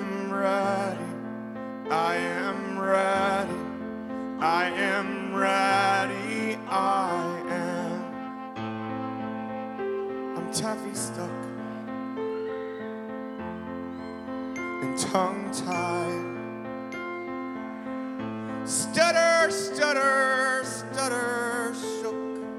am ready. I am ready. I am ready. I am. I'm taffy stuck and tongue-tied. Stutter, stutter, stutter.